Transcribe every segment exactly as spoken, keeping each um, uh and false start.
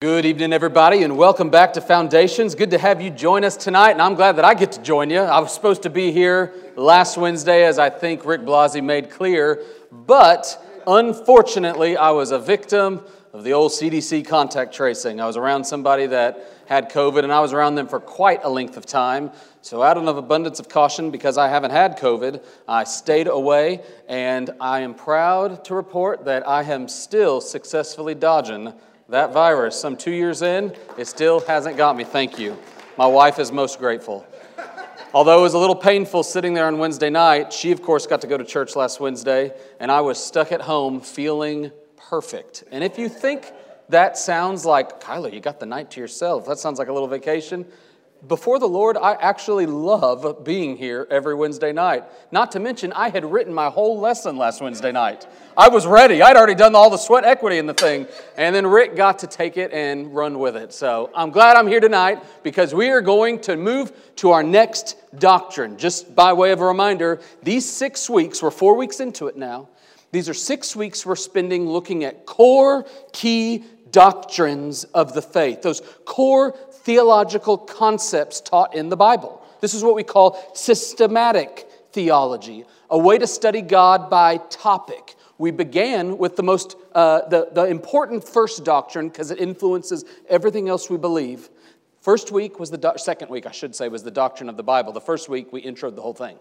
Good evening, everybody, and welcome back to Foundations. Good to have you join us tonight, and I'm glad that I get to join you. I was supposed to be here last Wednesday, as I think Rick Blasey made clear, but unfortunately, I was a victim of the old C D C contact tracing. I was around somebody that had COVID, and I was around them for quite a length of time. So out of abundance of caution, because I haven't had COVID, I stayed away, and I am proud to report that I am still successfully dodging that virus. I'm two years in, it still hasn't got me, thank you. My wife is most grateful. Although it was a little painful sitting there on Wednesday night, she of course got to go to church last Wednesday, and I was stuck at home feeling perfect. And if you think that sounds like, Kyler, you got the night to yourself, that sounds like a little vacation. Before the Lord, I actually love being here every Wednesday night. Not to mention, I had written my whole lesson last Wednesday night. I was ready. I'd already done all the sweat equity in the thing. And then Rick got to take it and run with it. So I'm glad I'm here tonight because we are going to move to our next doctrine. Just by way of a reminder, these six weeks, we're four weeks into it now. These are six weeks we're spending looking at core key doctrines of the faith. Those core theological concepts taught in the Bible. This is what we call systematic theology, a way to study God by topic. We began with the most, uh, the, the important first doctrine because it influences everything else we believe. First week was the, do- second week I should say, was the doctrine of the Bible. The first week we introed the whole thing.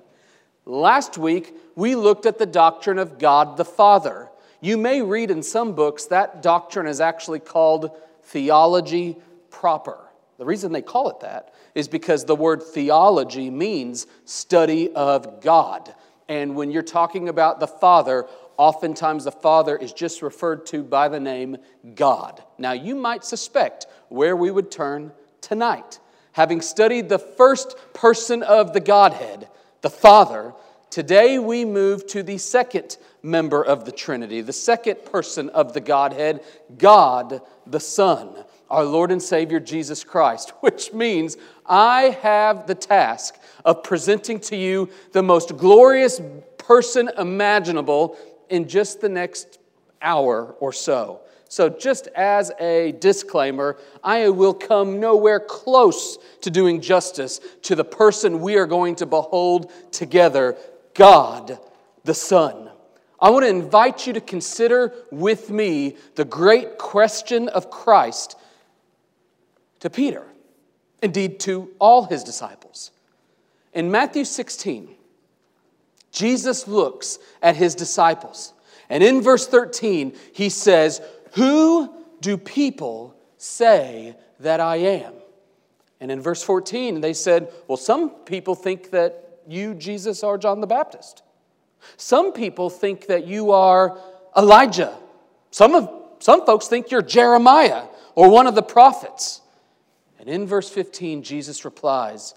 Last week we looked at the doctrine of God the Father. You may read in some books that doctrine is actually called theology proper. The reason they call it that is because the word theology means study of God. And when you're talking about the Father, oftentimes the Father is just referred to by the name God. Now, you might suspect where we would turn tonight. Having studied the first person of the Godhead, the Father, today we move to the second member of the Trinity, the second person of the Godhead, God the Son, our Lord and Savior Jesus Christ, which means I have the task of presenting to you the most glorious person imaginable in just the next hour or so. So just as a disclaimer, I will come nowhere close to doing justice to the person we are going to behold together, God the Son. I want to invite you to consider with me the great question of Christ to Peter, indeed to all his disciples. In Matthew sixteen, Jesus looks at his disciples, and in verse thirteen, he says, "Who do people say that I am?" And in verse fourteen, they said, "Well, some people think that you, Jesus, are John the Baptist. Some people think that you are Elijah. Some of some folks think you're Jeremiah or one of the prophets." And in verse fifteen, Jesus replies,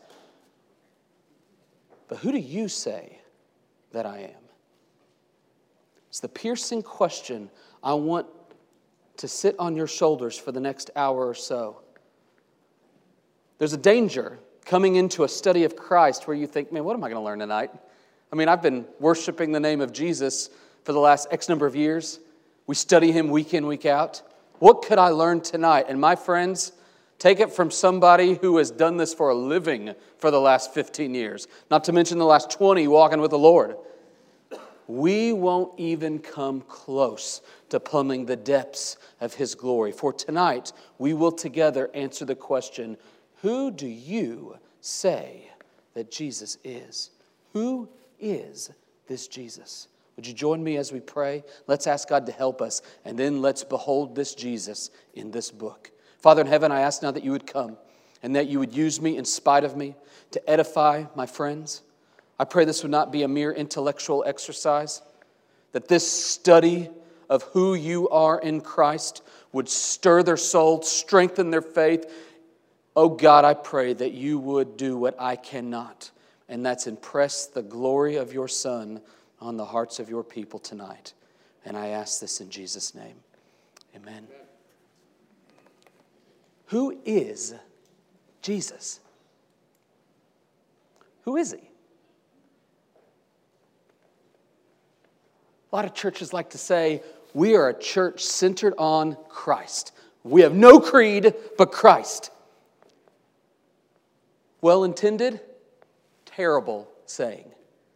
"But who do you say that I am?" It's the piercing question I want to sit on your shoulders for the next hour or so. There's a danger coming into a study of Christ where you think, man, what am I going to learn tonight? I mean, I've been worshiping the name of Jesus for the last X number of years. We study him week in, week out. What could I learn tonight? And my friends, take it from somebody who has done this for a living for the last fifteen years, not to mention the last twenty walking with the Lord. We won't even come close to plumbing the depths of his glory. For tonight, we will together answer the question, who do you say that Jesus is? Who is this Jesus? Would you join me as we pray? Let's ask God to help us, and then let's behold this Jesus in this book. Father in heaven, I ask now that you would come and that you would use me in spite of me to edify my friends. I pray this would not be a mere intellectual exercise, that this study of who you are in Christ would stir their soul, strengthen their faith. Oh God, I pray that you would do what I cannot, and that's impress the glory of your Son on the hearts of your people tonight. And I ask this in Jesus' name. Amen. Who is Jesus? Who is he? A lot of churches like to say, we are a church centered on Christ. We have no creed but Christ. Well-intended, terrible saying.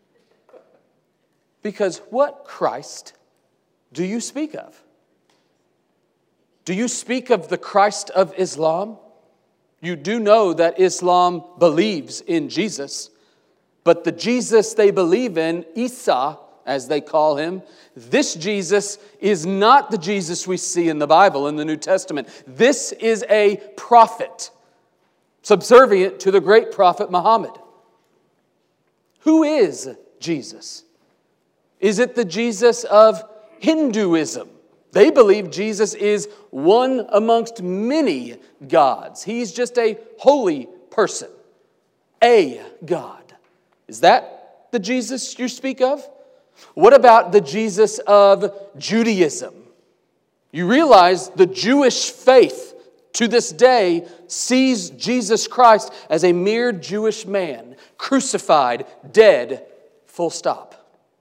Because what Christ do you speak of? Do you speak of the Christ of Islam? You do know that Islam believes in Jesus, but the Jesus they believe in, Isa, as they call him, this Jesus is not the Jesus we see in the Bible, in the New Testament. This is a prophet, subservient to the great prophet Muhammad. Who is Jesus? Is it the Jesus of Hinduism? They believe Jesus is one amongst many gods. He's just a holy person, a God. Is that the Jesus you speak of? What about the Jesus of Judaism? You realize the Jewish faith to this day sees Jesus Christ as a mere Jewish man, crucified, dead, full stop.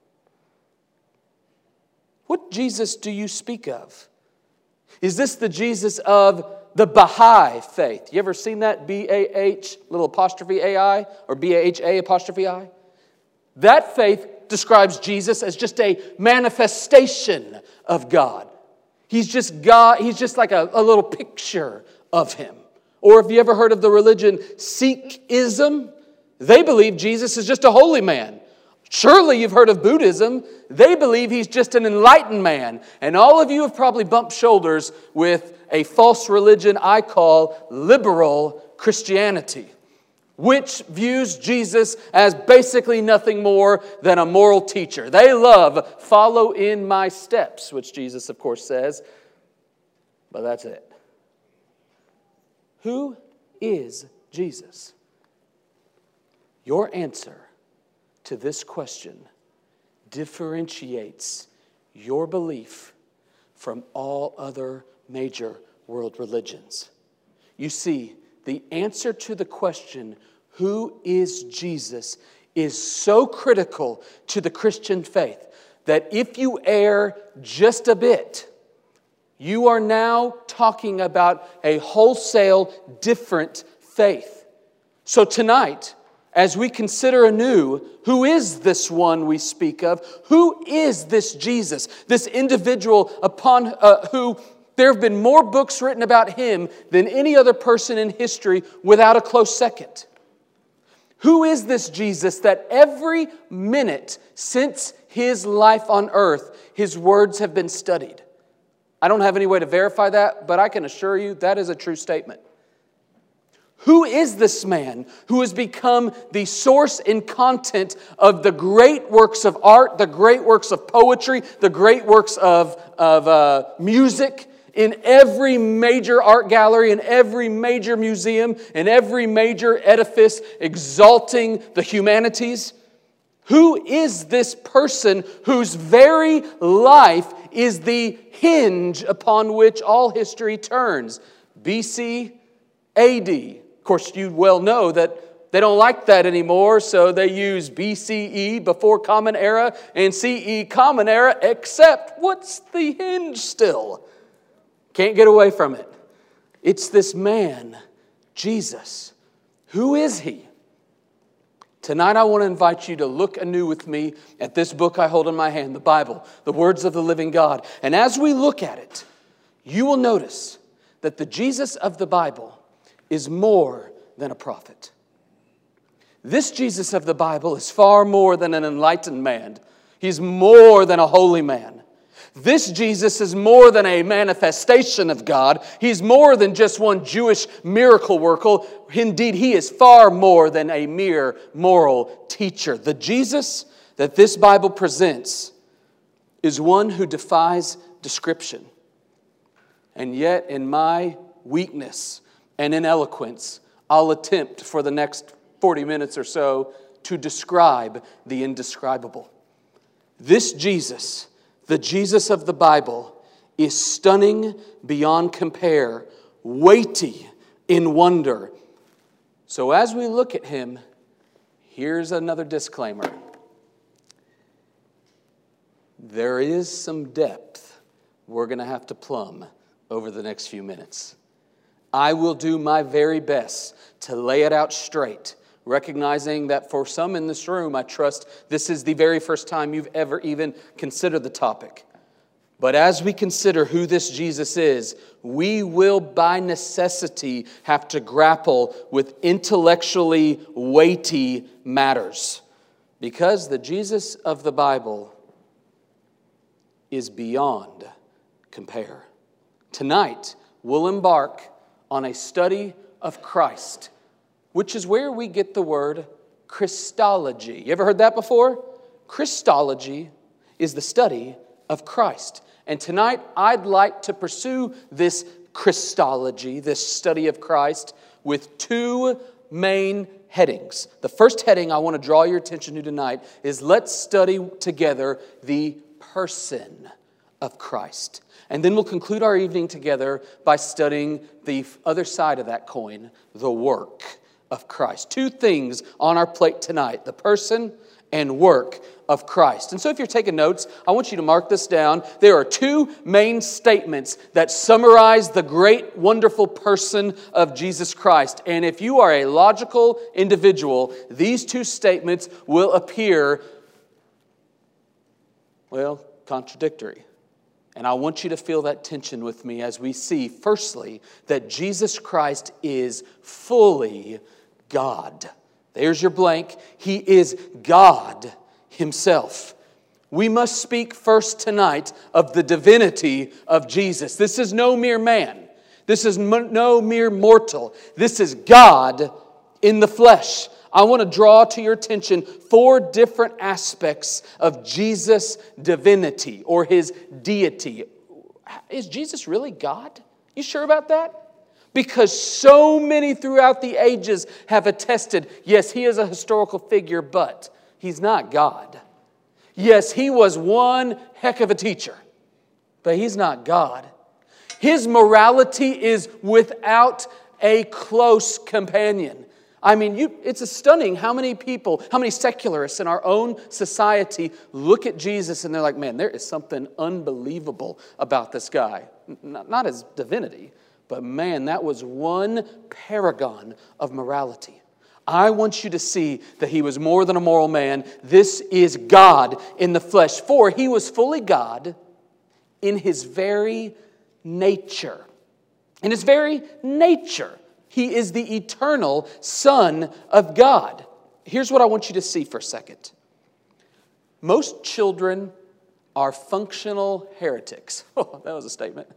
What Jesus do you speak of? Is this the Jesus of the Baha'i faith? You ever seen that? B A H, little apostrophe A I, or B A H A apostrophe I? That faith describes Jesus as just a manifestation of God. He's just God, he's just like a, a little picture of him. Or if you ever heard of the religion Sikhism, they believe Jesus is just a holy man. Surely you've heard of Buddhism. They believe he's just an enlightened man. And all of you have probably bumped shoulders with a false religion I call liberal Christianity, which views Jesus as basically nothing more than a moral teacher. They love, follow in my steps, which Jesus, of course, says. But that's it. Who is Jesus? Your answer to this question differentiates your belief from all other major world religions. You see, the answer to the question, who is Jesus, is so critical to the Christian faith that if you err just a bit, you are now talking about a wholesale different faith. So tonight, as we consider anew, who is this one we speak of? Who is this Jesus? This individual upon uh, who there have been more books written about him than any other person in history without a close second. Who is this Jesus that every minute since his life on earth, his words have been studied? I don't have any way to verify that, but I can assure you that is a true statement. Who is this man who has become the source and content of the great works of art, the great works of poetry, the great works of, of uh, music in every major art gallery, in every major museum, in every major edifice exalting the humanities? Who is this person whose very life is the hinge upon which all history turns? B C, A D. Of course, you well know that they don't like that anymore, so they use B C E, before Common Era, and C E, Common Era, except what's the hinge still? Can't get away from it. It's this man, Jesus. Who is he? Tonight I want to invite you to look anew with me at this book I hold in my hand, the Bible, the words of the living God. And as we look at it, you will notice that the Jesus of the Bible is more than a prophet. This Jesus of the Bible is far more than an enlightened man. He's more than a holy man. This Jesus is more than a manifestation of God. He's more than just one Jewish miracle worker. Indeed, he is far more than a mere moral teacher. The Jesus that this Bible presents is one who defies description. And yet, in my weakness and in eloquence, I'll attempt for the next forty minutes or so to describe the indescribable. This Jesus, the Jesus of the Bible, is stunning beyond compare, weighty in wonder. So as we look at him, here's another disclaimer. There is some depth we're going to have to plumb over the next few minutes. I will do my very best to lay it out straight, recognizing that for some in this room, I trust this is the very first time you've ever even considered the topic. But as we consider who this Jesus is, we will by necessity have to grapple with intellectually weighty matters. Because the Jesus of the Bible is beyond compare. Tonight, we'll embark on a study of Christ, which is where we get the word Christology. You ever heard that before? Christology is the study of Christ. And tonight, I'd like to pursue this Christology, this study of Christ, with two main headings. The first heading I want to draw your attention to tonight is let's study together the person of Christ. And then we'll conclude our evening together by studying the other side of that coin, the work of Christ. Two things on our plate tonight, the person and work of Christ. And so if you're taking notes, I want you to mark this down. There are two main statements that summarize the great, wonderful person of Jesus Christ. And if you are a logical individual, these two statements will appear, well, contradictory. And I want you to feel that tension with me as we see, firstly, that Jesus Christ is fully God. There's your blank. He is God Himself. We must speak first tonight of the divinity of Jesus. This is no mere man. This is no mere mortal. This is God in the flesh. I want to draw to your attention four different aspects of Jesus' divinity or His deity. Is Jesus really God? You sure about that? Because so many throughout the ages have attested, yes, He is a historical figure, but He's not God. Yes, He was one heck of a teacher, but He's not God. His morality is without a close companion. I mean, you, it's stunning how many people, how many secularists in our own society look at Jesus and they're like, man, there is something unbelievable about this guy. Not, not his divinity, but man, that was one paragon of morality. I want you to see that He was more than a moral man. This is God in the flesh. For He was fully God in His very nature. In His very nature. He is the eternal Son of God. Here's what I want you to see for a second. Most children are functional heretics. Oh, that was a statement.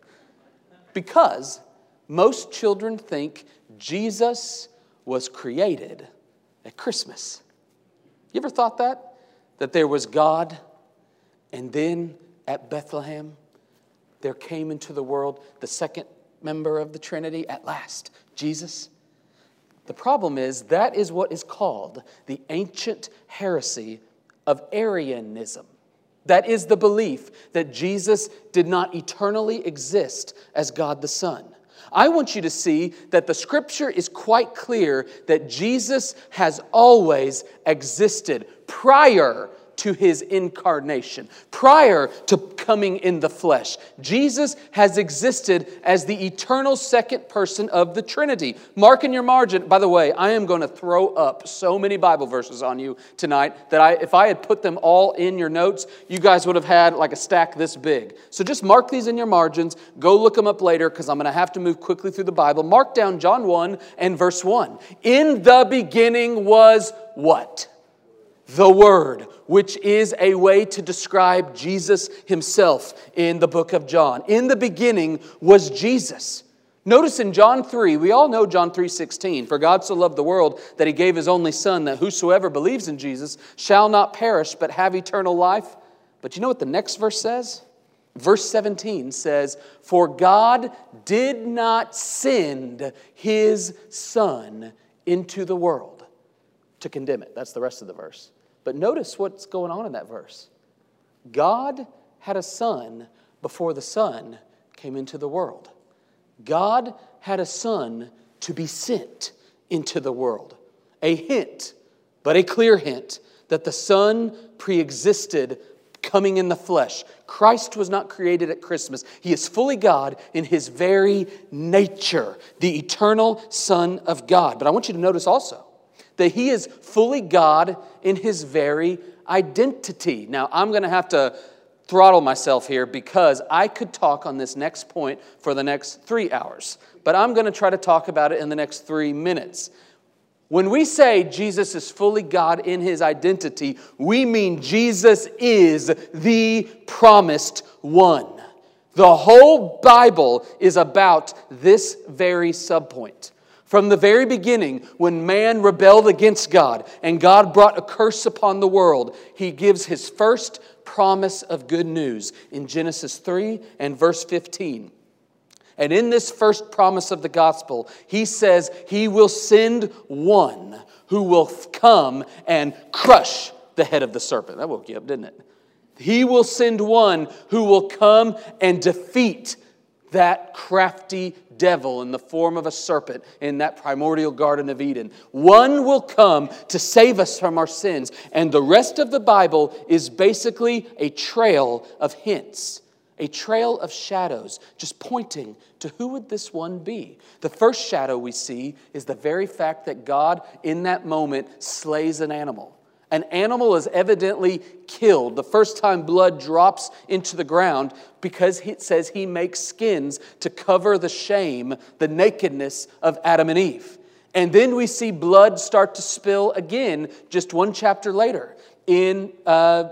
Because most children think Jesus was created at Christmas. You ever thought that? That there was God, and then at Bethlehem, there came into the world the second member of the Trinity at last, Jesus. The problem is that is what is called the ancient heresy of Arianism. That is the belief that Jesus did not eternally exist as God the Son. I want you to see that the Scripture is quite clear that Jesus has always existed prior to His incarnation, prior to coming in the flesh. Jesus has existed as the eternal second person of the Trinity. Mark in your margin, by the way, I am going to throw up so many Bible verses on you tonight that I, if I had put them all in your notes, you guys would have had like a stack this big. So just mark these in your margins. Go look them up later because I'm going to have to move quickly through the Bible. Mark down John one and verse one. In the beginning was what? The Word, which is a way to describe Jesus Himself in the book of John. In the beginning was Jesus. Notice in John three, we all know John three sixteen. For God so loved the world that He gave His only Son, that whosoever believes in Jesus shall not perish but have eternal life. But you know what the next verse says? Verse seventeen says, for God did not send His Son into the world to condemn it. That's the rest of the verse. But notice what's going on in that verse. God had a Son before the Son came into the world. God had a Son to be sent into the world. A hint, but a clear hint, that the Son pre-existed coming in the flesh. Christ was not created at Christmas. He is fully God in his very nature, the eternal Son of God. But I want you to notice also that he is fully God in his very identity. Now, I'm going to have to throttle myself here because I could talk on this next point for the next three hours. But I'm going to try to talk about it in the next three minutes. When we say Jesus is fully God in his identity, we mean Jesus is the promised one. The whole Bible is about this very subpoint. From the very beginning, when man rebelled against God and God brought a curse upon the world, he gives his first promise of good news in Genesis three and verse fifteen. And in this first promise of the gospel, he says he will send one who will come and crush the head of the serpent. That woke you up, didn't it? He will send one who will come and defeat that crafty devil in the form of a serpent in that primordial Garden of Eden. One will come to save us from our sins. And the rest of the Bible is basically a trail of hints. A trail of shadows, just pointing to who would this one be. The first shadow we see is the very fact that God, in that moment, slays an animal. An animal is evidently killed the first time blood drops into the ground because it says he makes skins to cover the shame, the nakedness of Adam and Eve. And then we see blood start to spill again just one chapter later in uh,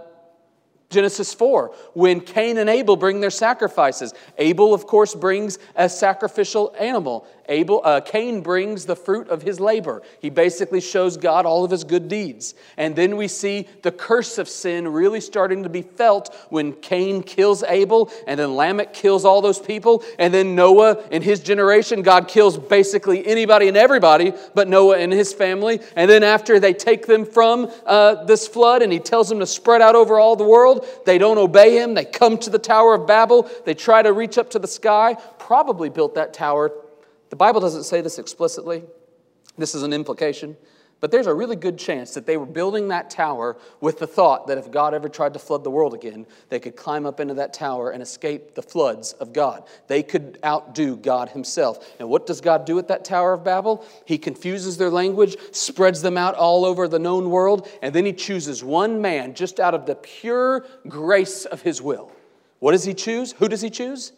Genesis four, when Cain and Abel bring their sacrifices. Abel, of course, brings a sacrificial animal. Abel, uh, Cain brings the fruit of his labor. He basically shows God all of his good deeds. And then we see the curse of sin really starting to be felt when Cain kills Abel, and then Lamech kills all those people, and then Noah in his generation, God kills basically anybody and everybody but Noah and his family. And then after they take them from uh, this flood, and he tells them to spread out over all the world, they don't obey him. They come to the Tower of Babel. They try to reach up to the sky. Probably built that tower. The Bible doesn't say this explicitly. This is an implication. But there's a really good chance that they were building that tower with the thought that if God ever tried to flood the world again, they could climb up into that tower and escape the floods of God. They could outdo God himself. And what does God do at that Tower of Babel? He confuses their language, spreads them out all over the known world, and then he chooses one man just out of the pure grace of his will. What does he choose? Who does he choose?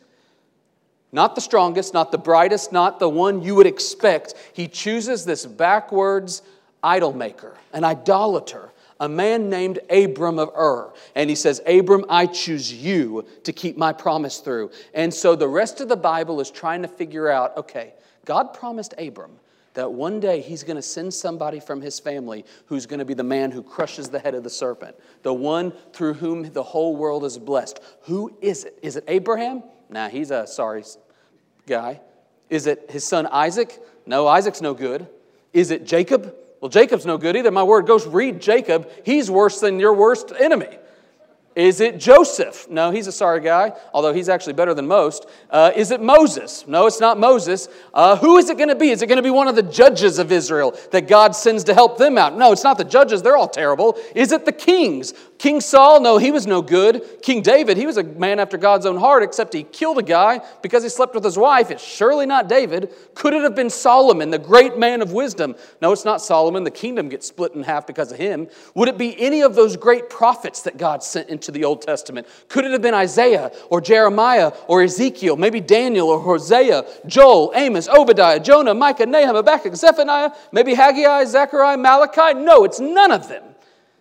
Not the strongest, not the brightest, not the one you would expect. He chooses this backwards idol maker, an idolater, a man named Abram of Ur. And he says, Abram, I choose you to keep my promise through. And so the rest of the Bible is trying to figure out, okay, God promised Abram that one day he's going to send somebody from his family who's going to be the man who crushes the head of the serpent, the one through whom the whole world is blessed. Who is it? Is it Abraham? Nah, he's a sorry guy. Is it his son Isaac? No, Isaac's no good. Is it Jacob? Well, Jacob's no good either. My word, go read Jacob. He's worse than your worst enemy. Is it Joseph? No, he's a sorry guy, although he's actually better than most. Uh, is it Moses? No, it's not Moses. Uh, who is it going to be? Is it going to be one of the judges of Israel that God sends to help them out? No, it's not the judges. They're all terrible. Is it the kings? King Saul? No, he was no good. King David, he was a man after God's own heart, except he killed a guy because he slept with his wife. It's surely not David. Could it have been Solomon, the great man of wisdom? No, it's not Solomon. The kingdom gets split in half because of him. Would it be any of those great prophets that God sent into to the Old Testament? Could it have been Isaiah or Jeremiah or Ezekiel, maybe Daniel or Hosea, Joel, Amos, Obadiah, Jonah, Micah, Nahum, Habakkuk, Zephaniah, maybe Haggai, Zechariah, Malachi? No, it's none of them.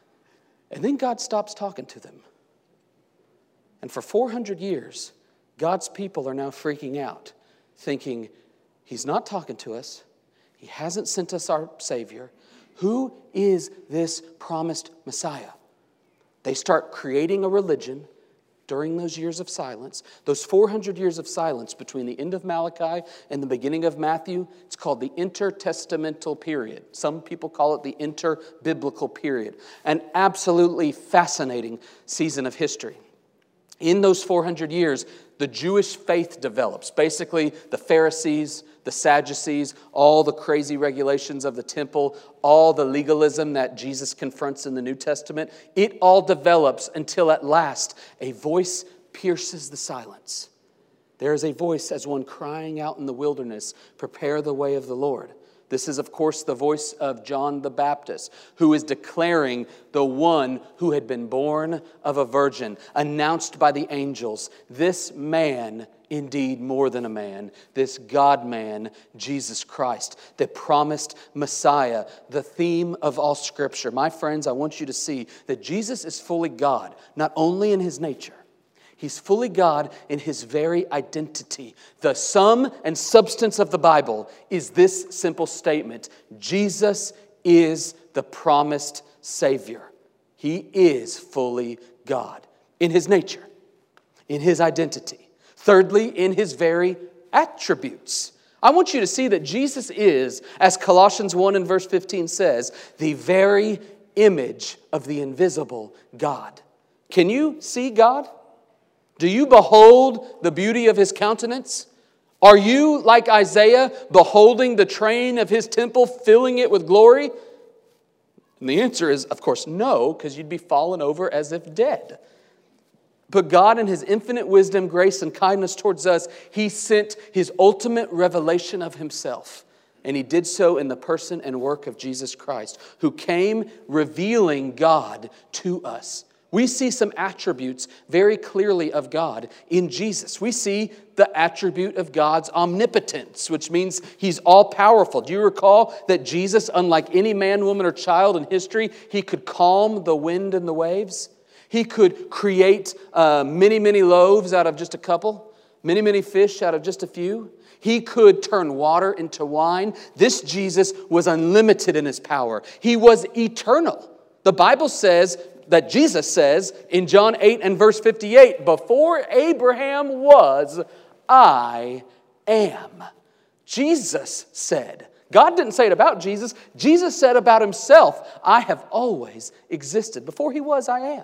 And then God stops talking to them. And for four hundred years, God's people are now freaking out, thinking, he's not talking to us. He hasn't sent us our Savior. Who is this promised Messiah? They start creating a religion during those years of silence, those four hundred years of silence between the end of Malachi and the beginning of Matthew. It's called the intertestamental period. Some people call it the interbiblical period. An absolutely fascinating season of history. In those four hundred years, the Jewish faith develops. Basically, the Pharisees, the Sadducees, all the crazy regulations of the temple, all the legalism that Jesus confronts in the New Testament, it all develops until at last a voice pierces the silence. There is a voice as one crying out in the wilderness, "Prepare the way of the Lord." This is, of course, the voice of John the Baptist, who is declaring the one who had been born of a virgin, announced by the angels. This man, indeed more than a man, this God-man, Jesus Christ, the promised Messiah, the theme of all Scripture. My friends, I want you to see that Jesus is fully God, not only in his nature. He's fully God in his very identity. The sum and substance of the Bible is this simple statement: Jesus is the promised Savior. He is fully God in his nature, in his identity. Thirdly, in his very attributes. I want you to see that Jesus is, as Colossians one and verse fifteen says, the very image of the invisible God. Can you see God? Do you behold the beauty of his countenance? Are you, like Isaiah, beholding the train of his temple, filling it with glory? And the answer is, of course, no, because you'd be fallen over as if dead. But God, in his infinite wisdom, grace, and kindness towards us, he sent his ultimate revelation of himself. And he did so in the person and work of Jesus Christ, who came revealing God to us. We see some attributes very clearly of God in Jesus. We see the attribute of God's omnipotence, which means he's all-powerful. Do you recall that Jesus, unlike any man, woman, or child in history, he could calm the wind and the waves? He could create uh, many, many loaves out of just a couple, many, many fish out of just a few. He could turn water into wine. This Jesus was unlimited in his power. He was eternal. The Bible says that Jesus says in John eight and verse fifty-eight, "Before Abraham was, I am." Jesus said. God didn't say it about Jesus. Jesus said about himself, "I have always existed. Before he was, I am."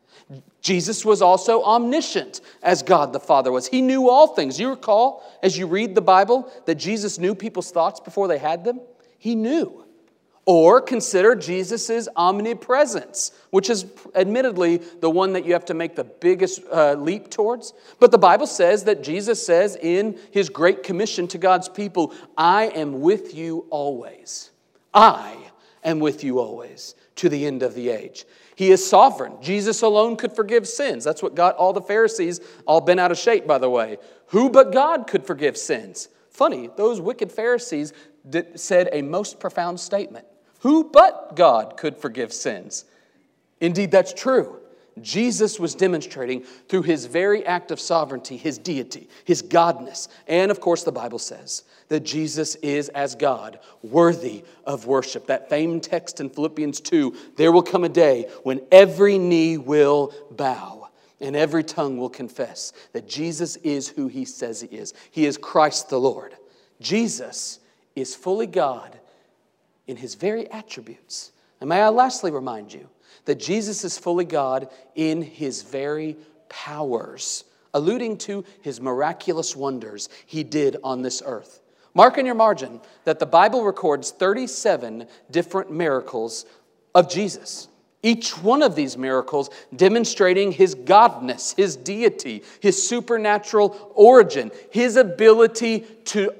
Jesus was also omniscient, as God the Father was. He knew all things. You recall, as you read the Bible, that Jesus knew people's thoughts before they had them? He knew. Or consider Jesus' omnipresence, which is admittedly the one that you have to make the biggest uh, leap towards. But the Bible says that Jesus says in his great commission to God's people, "I am with you always. I am with you always to the end of the age." He is sovereign. Jesus alone could forgive sins. That's what got all the Pharisees all bent out of shape, by the way. Who but God could forgive sins? Funny, those wicked Pharisees did, said a most profound statement. Who but God could forgive sins? Indeed, that's true. Jesus was demonstrating through his very act of sovereignty, his deity, his godness. And of course, the Bible says that Jesus is, as God, worthy of worship. That famed text in Philippians two, "There will come a day when every knee will bow and every tongue will confess that Jesus is who he says he is. He is Christ the Lord." Jesus is fully God in his very attributes. And may I lastly remind you that Jesus is fully God in his very powers, alluding to his miraculous wonders he did on this earth. Mark in your margin that the Bible records thirty-seven different miracles of Jesus. Each one of these miracles demonstrating his godness, his deity, his supernatural origin, his ability to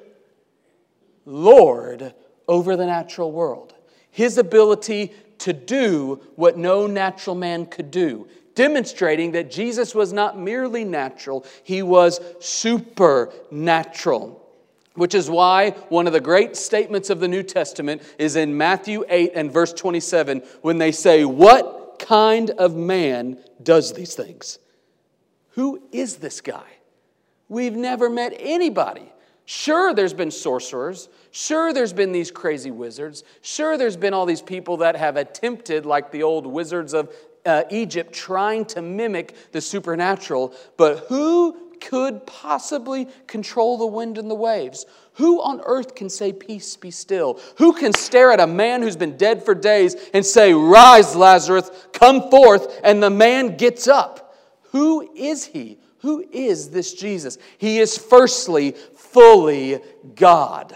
lord over the natural world, his ability to do what no natural man could do, demonstrating that Jesus was not merely natural, he was supernatural. Which is why one of the great statements of the New Testament is in Matthew eight and verse twenty-seven, when they say, "What kind of man does these things?" Who is this guy? We've never met anybody. Sure, there's been sorcerers. Sure, there's been these crazy wizards. Sure, there's been all these people that have attempted, like the old wizards of uh, Egypt, trying to mimic the supernatural. But who could possibly control the wind and the waves? Who on earth can say, "Peace, be still"? Who can stare at a man who's been dead for days and say, "Rise, Lazarus, come forth," and the man gets up? Who is he? Who is this Jesus? He is firstly fully God.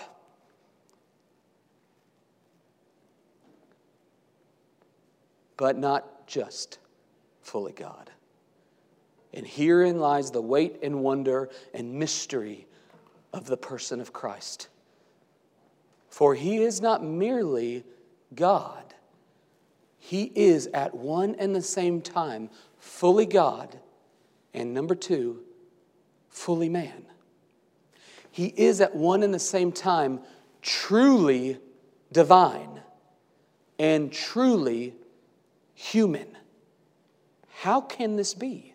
But not just fully God. And herein lies the weight and wonder and mystery of the person of Christ. For he is not merely God. He is at one and the same time fully God, and number two, fully man. He is at one and the same time truly divine and truly human. How can this be?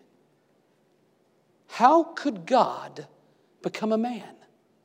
How could God become a man?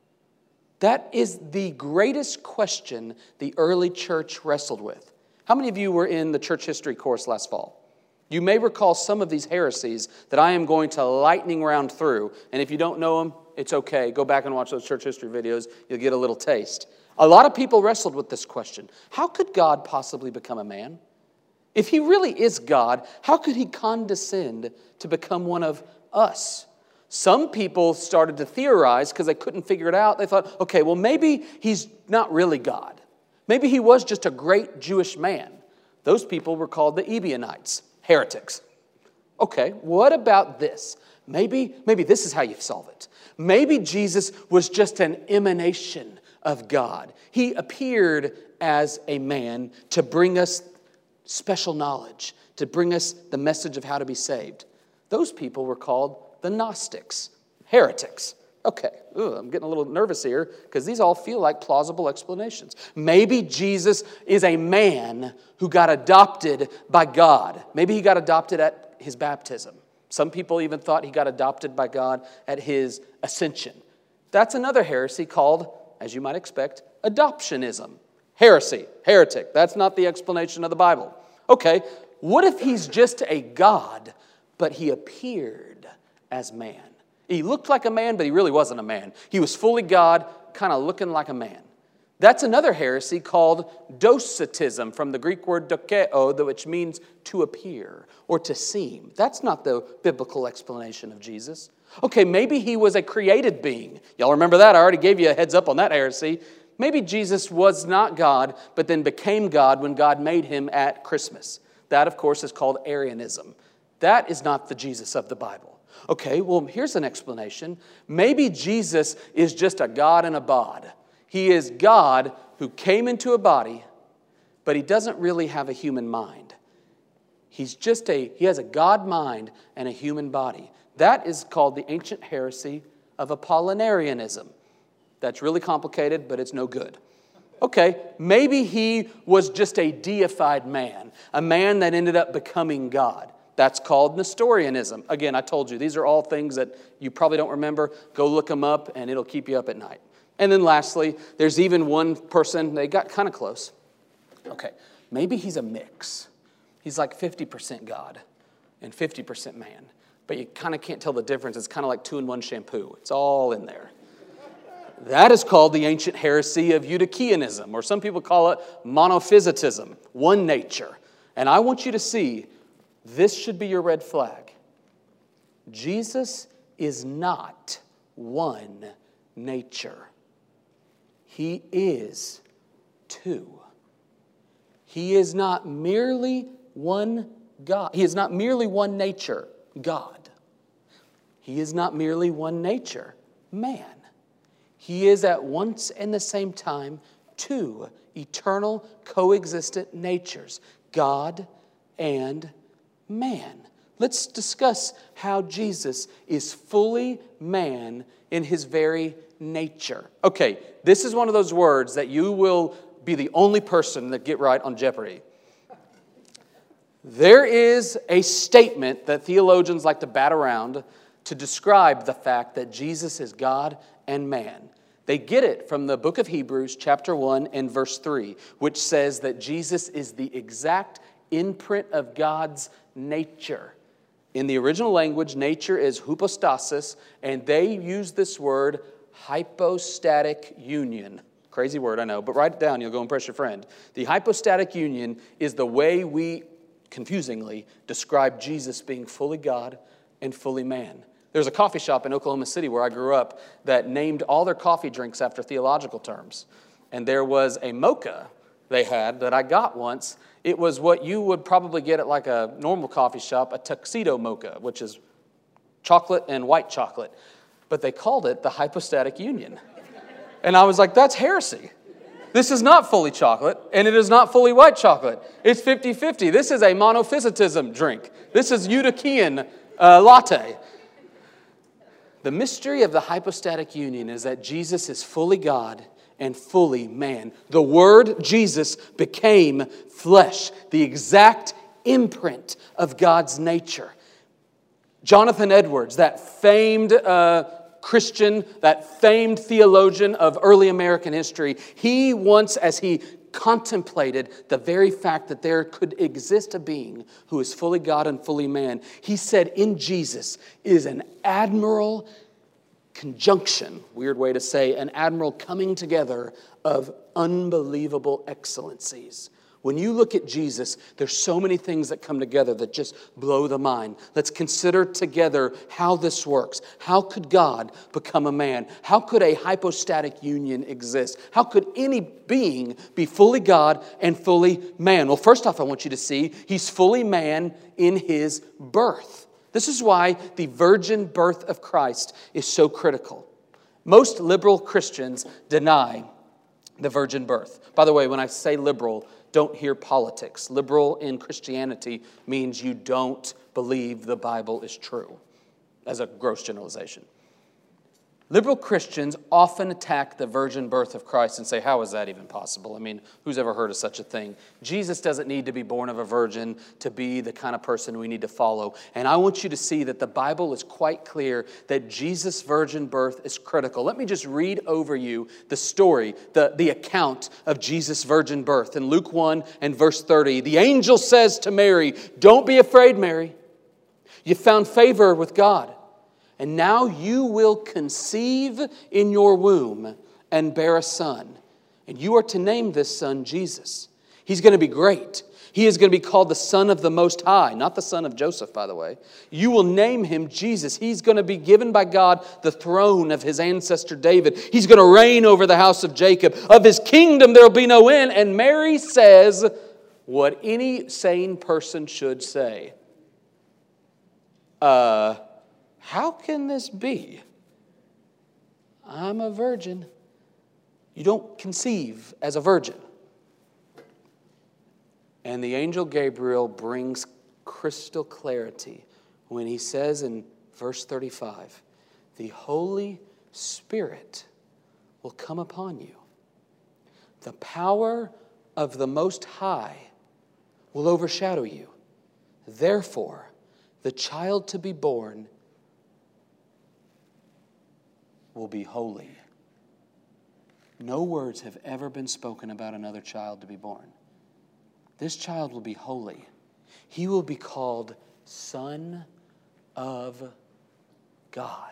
That is the greatest question the early church wrestled with. How many of you were in the church history course last fall? You may recall some of these heresies that I am going to lightning round through. And if you don't know them, it's okay. Go back and watch those church history videos. You'll get a little taste. A lot of people wrestled with this question. How could God possibly become a man? If he really is God, how could he condescend to become one of us? Some people started to theorize because they couldn't figure it out. They thought, okay, well, maybe he's not really God. Maybe he was just a great Jewish man. Those people were called the Ebionites, heretics. Okay, what about this? Maybe, maybe this is how you solve it. Maybe Jesus was just an emanation of God. He appeared as a man to bring us special knowledge, to bring us the message of how to be saved. Those people were called the Gnostics, heretics. Okay, ooh, I'm getting a little nervous here because these all feel like plausible explanations. Maybe Jesus is a man who got adopted by God. Maybe he got adopted at his baptism. Some people even thought he got adopted by God at his ascension. That's another heresy called, as you might expect, adoptionism. Heresy, heretic. That's not the explanation of the Bible. Okay, what if he's just a God, but he appeared as man? He looked like a man, but he really wasn't a man. He was fully God, kind of looking like a man. That's another heresy called docetism, from the Greek word dokeo, which means to appear or to seem. That's not the biblical explanation of Jesus. Okay, maybe he was a created being. Y'all remember that? I already gave you a heads up on that heresy. Maybe Jesus was not God, but then became God when God made him at Christmas. That, of course, is called Arianism. That is not the Jesus of the Bible. Okay, well, here's an explanation. Maybe Jesus is just a God in a bod. He is God who came into a body, but he doesn't really have a human mind. He's just a, he has a God mind and a human body. That is called the ancient heresy of Apollinarianism. That's really complicated, but it's no good. Okay, maybe he was just a deified man, a man that ended up becoming God. That's called Nestorianism. Again, I told you, these are all things that you probably don't remember. Go look them up, and it'll keep you up at night. And then lastly, there's even one person, they got kind of close. Okay, maybe he's a mix. He's like fifty percent God and fifty percent man. But you kind of can't tell the difference. It's kind of like two-in-one shampoo. It's all in there. That is called the ancient heresy of Eutychianism, or some people call it monophysitism, one nature. And I want you to see, this should be your red flag. Jesus is not one nature. He is two. He is not merely one God. He is not merely one nature, God. He is not merely one nature, man. He is at once and the same time two eternal coexistent natures, God and man. Let's discuss how Jesus is fully man in his very nature. Okay, this is one of those words that you will be the only person that get right on Jeopardy. There is a statement that theologians like to bat around to describe the fact that Jesus is God and man. They get it from the book of Hebrews, chapter one and verse three, which says that Jesus is the exact imprint of God's nature. In the original language, nature is hypostasis, and they use this word hypostatic union. Crazy word, I know, but write it down. You'll go impress your friend. The hypostatic union is the way we, confusingly, describe Jesus being fully God and fully man. There's a coffee shop in Oklahoma City where I grew up that named all their coffee drinks after theological terms. And there was a mocha they had that I got once. It was what you would probably get at like a normal coffee shop, a tuxedo mocha, which is chocolate and white chocolate. But they called it the Hypostatic Union. And I was like, that's heresy. This is not fully chocolate, and it is not fully white chocolate. It's fifty-fifty. This is a monophysitism drink. This is Eutychian uh, latte. The mystery of the hypostatic union is that Jesus is fully God and fully man. The Word, Jesus, became flesh, the exact imprint of God's nature. Jonathan Edwards, that famed uh, Christian, that famed theologian of early American history, he once, as he contemplated the very fact that there could exist a being who is fully God and fully man, he said, in Jesus is an admirable conjunction, weird way to say, an admiral coming together of unbelievable excellencies. When you look at Jesus, there's so many things that come together that just blow the mind. Let's consider together how this works. How could God become a man? How could a hypostatic union exist? How could any being be fully God and fully man? Well, first off, I want you to see he's fully man in his birth. This is why the virgin birth of Christ is so critical. Most liberal Christians deny the virgin birth. By the way, when I say liberal, don't hear politics. Liberal in Christianity means you don't believe the Bible is true, as a gross generalization. Liberal Christians often attack the virgin birth of Christ and say, how is that even possible? I mean, who's ever heard of such a thing? Jesus doesn't need to be born of a virgin to be the kind of person we need to follow. And I want you to see that the Bible is quite clear that Jesus' virgin birth is critical. Let me just read over you the story, the, the account of Jesus' virgin birth. In Luke one and verse thirty, the angel says to Mary, don't be afraid, Mary. You found favor with God. And now you will conceive in your womb and bear a son. And you are to name this son Jesus. He's going to be great. He is going to be called the Son of the Most High, not the son of Joseph, by the way. You will name him Jesus. He's going to be given by God the throne of his ancestor David. He's going to reign over the house of Jacob. Of his kingdom there will be no end. And Mary says what any sane person should say. Uh... How can this be? I'm a virgin. You don't conceive as a virgin. And the angel Gabriel brings crystal clarity when he says in verse thirty-five, the Holy Spirit will come upon you. The power of the Most High will overshadow you. Therefore, the child to be born will be holy. No words have ever been spoken about another child to be born. This child will be holy. He will be called Son of God.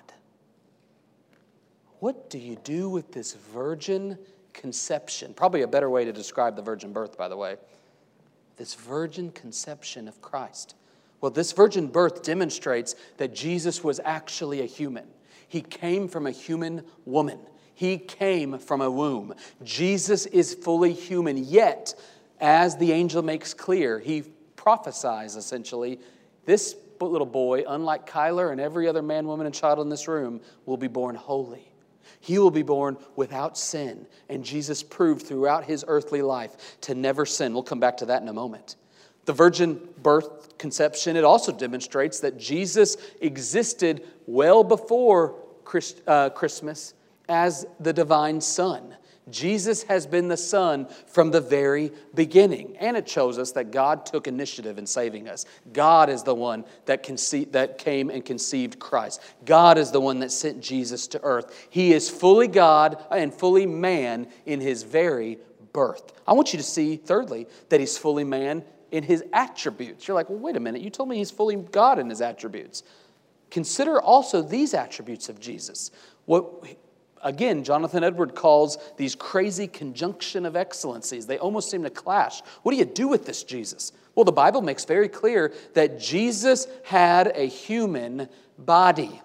What do you do with this virgin conception? Probably a better way to describe the virgin birth, by the way. This virgin conception of Christ. Well, this virgin birth demonstrates that Jesus was actually a human. He came from a human woman. He came from a womb. Jesus is fully human, yet, as the angel makes clear, he prophesies essentially, this little boy, unlike Kyler and every other man, woman, and child in this room, will be born holy. He will be born without sin. And Jesus proved throughout his earthly life to never sin. We'll come back to that in a moment. The virgin birth conception, it also demonstrates that Jesus existed well before Christ, uh, Christmas as the divine Son. Jesus has been the Son from the very beginning. And it shows us that God took initiative in saving us. God is the one that, conce- that came and conceived Christ. God is the one that sent Jesus to earth. He is fully God and fully man in his very birth. I want you to see, thirdly, that he's fully man in his attributes. You're like, well, wait a minute. You told me he's fully God in his attributes. Consider also these attributes of Jesus. What, again, Jonathan Edwards calls these crazy conjunction of excellencies. They almost seem to clash. What do you do with this Jesus? Well, the Bible makes very clear that Jesus had a human body.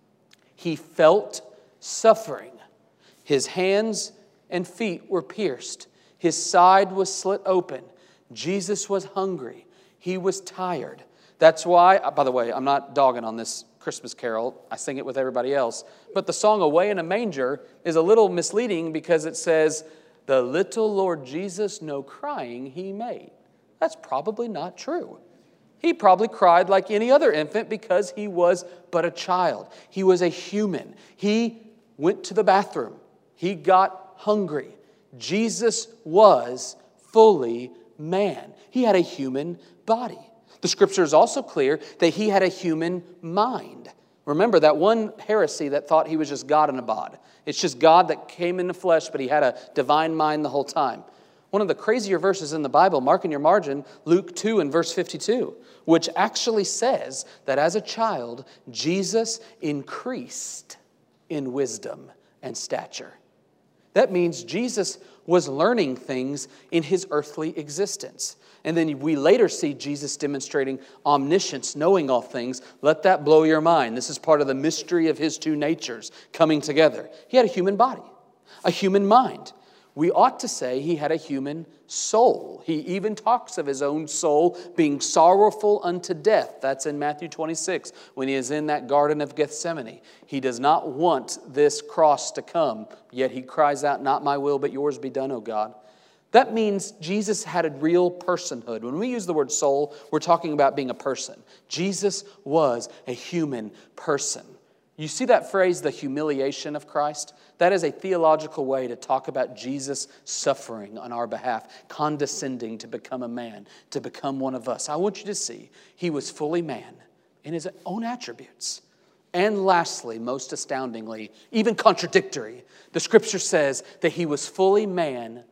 He felt suffering. His hands and feet were pierced. His side was slit open. Jesus was hungry. He was tired. That's why, by the way, I'm not dogging on this Christmas carol. I sing it with everybody else. But the song Away in a Manger is a little misleading because it says, the little Lord Jesus no crying he made. That's probably not true. He probably cried like any other infant because he was but a child. He was a human. He went to the bathroom. He got hungry. Jesus was fully man. He had a human body. The Scripture is also clear that he had a human mind. Remember that one heresy that thought he was just God in a bod. It's just God that came in the flesh, but he had a divine mind the whole time. One of the crazier verses in the Bible, mark in your margin, Luke two and verse fifty-two, which actually says that as a child, Jesus increased in wisdom and stature. That means Jesus was learning things in his earthly existence. And then we later see Jesus demonstrating omniscience, knowing all things. Let that blow your mind. This is part of the mystery of his two natures coming together. He had a human body, a human mind. We ought to say he had a human soul. He even talks of his own soul being sorrowful unto death. That's in Matthew twenty-six, when he is in that Garden of Gethsemane. He does not want this cross to come, yet he cries out, not my will, but yours be done, O God. That means Jesus had a real personhood. When we use the word soul, we're talking about being a person. Jesus was a human person. You see that phrase, the humiliation of Christ? That is a theological way to talk about Jesus suffering on our behalf, condescending to become a man, to become one of us. I want you to see he was fully man in his own attributes. And lastly, most astoundingly, even contradictory, the Scripture says that he was fully man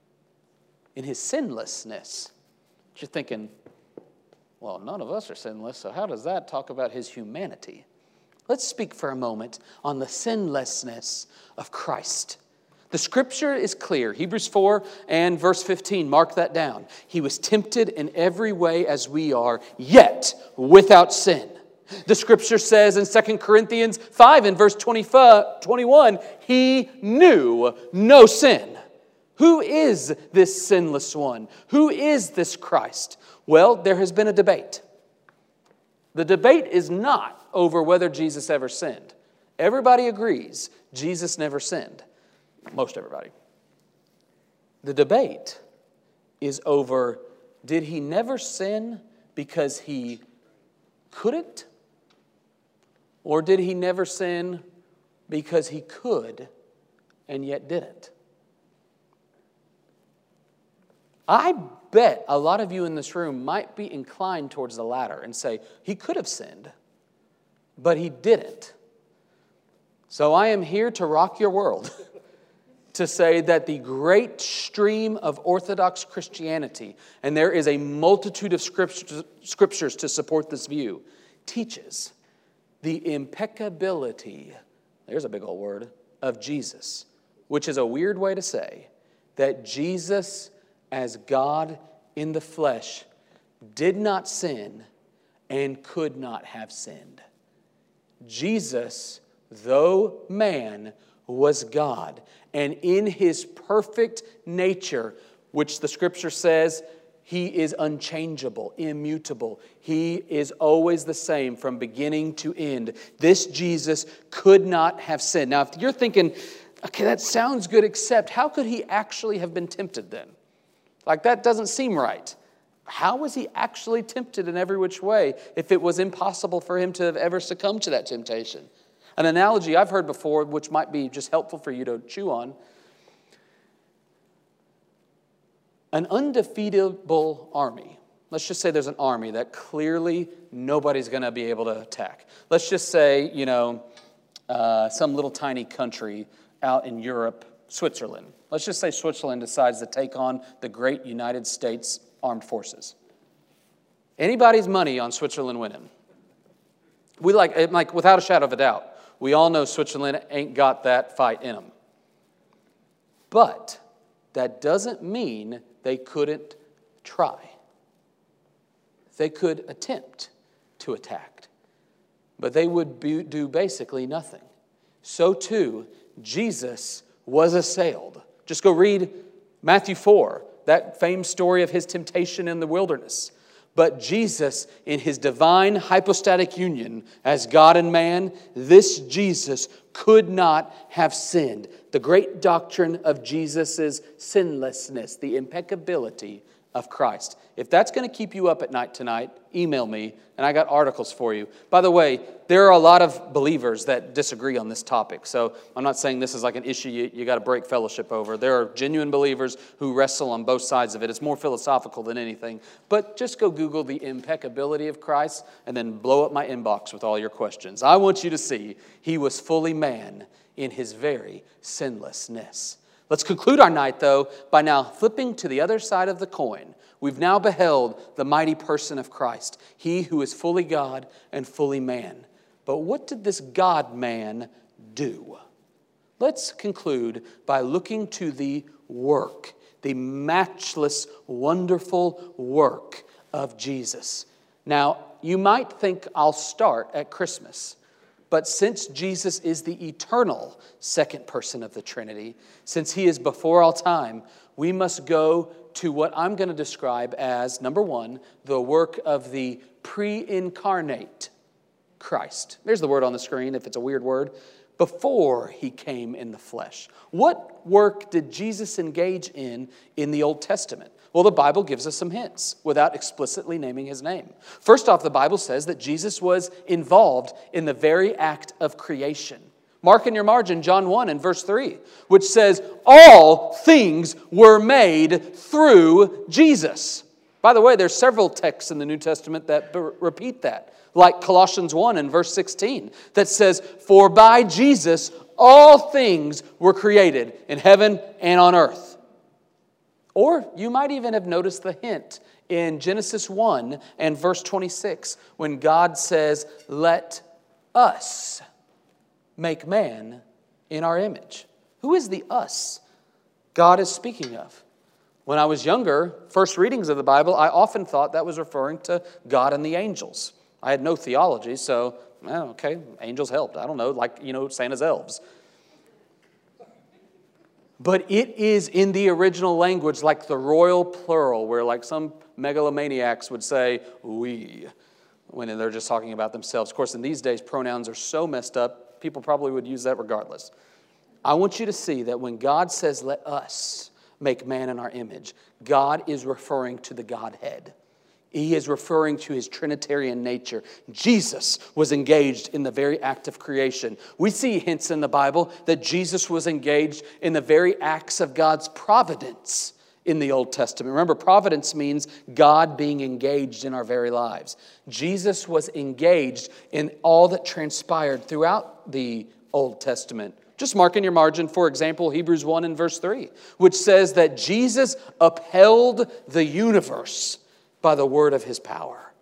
in his sinlessness. You're thinking, well, none of us are sinless, so how does that talk about his humanity? Let's speak for a moment on the sinlessness of Christ. The Scripture is clear. Hebrews four and verse fifteen, mark that down. He was tempted in every way as we are, yet without sin. The Scripture says in Second Corinthians five and verse twenty-one, he knew no sin. Who is this sinless one? Who is this Christ? Well, there has been a debate. The debate is not over whether Jesus ever sinned. Everybody agrees Jesus never sinned. Most everybody. The debate is over, did he never sin because he couldn't? Or did he never sin because he could and yet didn't? I bet a lot of you in this room might be inclined towards the latter and say, he could have sinned, but he didn't. So I am here to rock your world, to say that the great stream of Orthodox Christianity, and there is a multitude of scriptures to support this view, teaches the impeccability, there's a big old word, of Jesus, which is a weird way to say that Jesus, as God in the flesh, did not sin and could not have sinned. Jesus, though man, was God. And in his perfect nature, which the Scripture says, he is unchangeable, immutable. He is always the same from beginning to end. This Jesus could not have sinned. Now, if you're thinking, okay, that sounds good, except how could he actually have been tempted then? Like, that doesn't seem right. How was he actually tempted in every which way if it was impossible for him to have ever succumbed to that temptation? An analogy I've heard before, which might be just helpful for you to chew on. An undefeatable army. Let's just say there's an army that clearly nobody's going to be able to attack. Let's just say, you know, uh, some little tiny country out in Europe, Switzerland. Let's just say Switzerland decides to take on the great United States Armed Forces. Anybody's money on Switzerland winning? We like, like without a shadow of a doubt, we all know Switzerland ain't got that fight in them. But that doesn't mean they couldn't try. they could attempt to attack, but they would be, do basically nothing. So too, Jesus was assailed. Just go read Matthew four, that famed story of his temptation in the wilderness. But Jesus, in his divine hypostatic union as God and man, this Jesus could not have sinned. The great doctrine of Jesus' sinlessness, the impeccability of Christ. If that's going to keep you up at night tonight, email me, and I got articles for you. By the way, there are a lot of believers that disagree on this topic, so I'm not saying this is like an issue you, you got to break fellowship over. There are genuine believers who wrestle on both sides of it. It's more philosophical than anything. But just go Google the impeccability of Christ and then blow up my inbox with all your questions. I want you to see he was fully man in his very sinlessness. Let's conclude our night, though, by now flipping to the other side of the coin. We've now beheld the mighty person of Christ, he who is fully God and fully man. But what did this God-man do? Let's conclude by looking to the work, the matchless, wonderful work of Jesus. Now, you might think I'll start at Christmas. But since Jesus is the eternal second person of the Trinity, since he is before all time, we must go to what I'm going to describe as, number one, the work of the pre-incarnate Christ. There's the word on the screen, if it's a weird word. Before he came in the flesh. What work did Jesus engage in in the Old Testament? Well, the Bible gives us some hints without explicitly naming his name. First off, the Bible says that Jesus was involved in the very act of creation. Mark in your margin John one and verse three, which says, all things were made through Jesus. By the way, there's several texts in the New Testament that b- repeat that, like Colossians one and verse sixteen, that says, for by Jesus all things were created in heaven and on earth. Or you might even have noticed the hint in Genesis one and verse twenty-six when God says, let us make man in our image. Who is the us God is speaking of? When I was younger, first readings of the Bible, I often thought that was referring to God and the angels. I had no theology, so, well, okay, angels helped. I don't know, like, you know, Santa's elves. But it is in the original language like the royal plural, where like some megalomaniacs would say, we, when they're just talking about themselves. Of course, in these days, pronouns are so messed up, people probably would use that regardless. I want you to see that when God says, let us make man in our image, God is referring to the Godhead. He is referring to his Trinitarian nature. Jesus was engaged in the very act of creation. We see hints in the Bible that Jesus was engaged in the very acts of God's providence in the Old Testament. Remember, providence means God being engaged in our very lives. Jesus was engaged in all that transpired throughout the Old Testament. Just mark in your margin, for example, Hebrews one and verse three, which says that Jesus upheld the universe by the word of his power.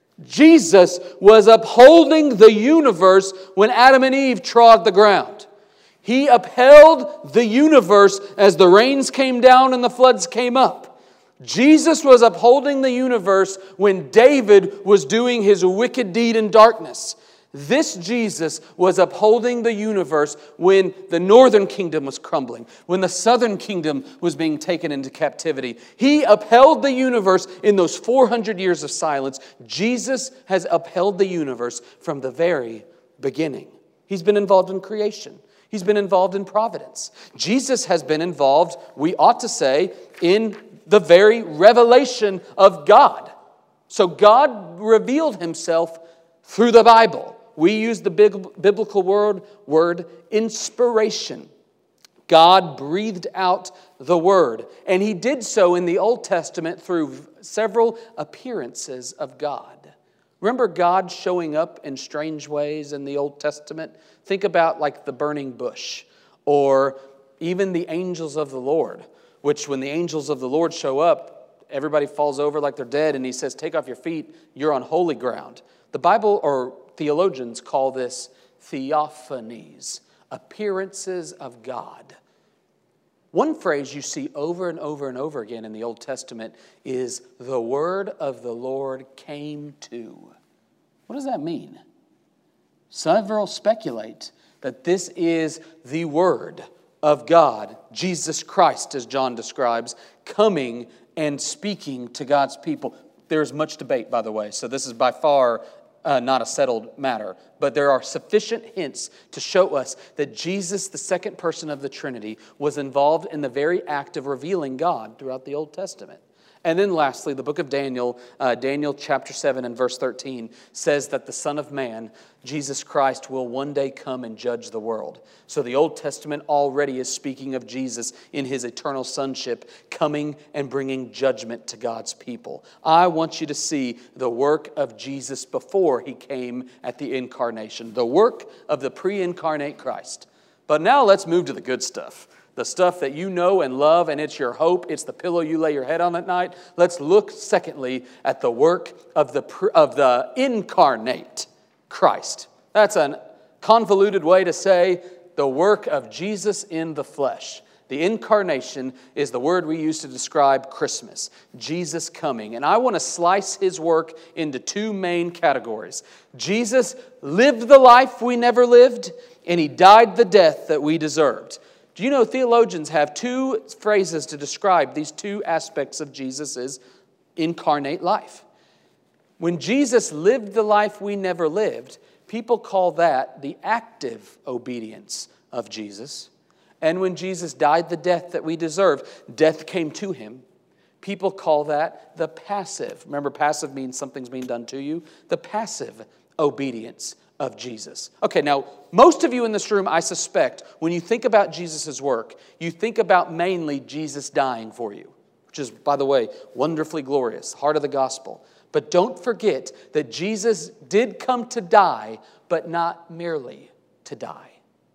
Jesus was upholding the universe when Adam and Eve trod the ground. He upheld the universe as the rains came down and the floods came up. Jesus was upholding the universe when David was doing his wicked deed in darkness. This Jesus was upholding the universe when the northern kingdom was crumbling, when the southern kingdom was being taken into captivity. He upheld the universe in those four hundred years of silence. Jesus has upheld the universe from the very beginning. He's been involved in creation. He's been involved in providence. Jesus has been involved, we ought to say, in the very revelation of God. So God revealed himself through the Bible. We use the big biblical word, word inspiration. God breathed out the word. And he did so in the Old Testament through several appearances of God. Remember God showing up in strange ways in the Old Testament? Think about like the burning bush or even the angels of the Lord, which when the angels of the Lord show up, everybody falls over like they're dead and he says, take off your feet, you're on holy ground. The Bible or theologians call this theophanies, appearances of God. One phrase you see over and over and over again in the Old Testament is, the word of the Lord came to. What does that mean? Several speculate that this is the word of God, Jesus Christ, as John describes, coming and speaking to God's people. There's much debate, by the way, so this is by far uh, not a settled matter. But there are sufficient hints to show us that Jesus, the second person of the Trinity, was involved in the very act of revealing God throughout the Old Testament. And then lastly, the book of Daniel, uh, Daniel chapter seven and verse thirteen, says that the Son of Man, Jesus Christ, will one day come and judge the world. So the Old Testament already is speaking of Jesus in his eternal sonship, coming and bringing judgment to God's people. I want you to see the work of Jesus before he came at the incarnation, the work of the pre-incarnate Christ. But now let's move to the good stuff. The stuff that you know and love, and it's your hope. It's the pillow you lay your head on at night. Let's look, secondly, at the work of the, of the incarnate Christ. That's a convoluted way to say the work of Jesus in the flesh. The incarnation is the word we use to describe Christmas, Jesus coming. And I want to slice his work into two main categories. Jesus lived the life we never lived, and he died the death that we deserved. Do you know theologians have two phrases to describe these two aspects of Jesus' incarnate life? When Jesus lived the life we never lived, people call that the active obedience of Jesus. And when Jesus died the death that we deserve, death came to him, people call that the passive. Remember, passive means something's being done to you. The passive obedience of Jesus. Okay, now, most of you in this room, I suspect, when you think about Jesus' work, you think about mainly Jesus dying for you, which is, by the way, wonderfully glorious, heart of the gospel. But don't forget that Jesus did come to die, but not merely to die.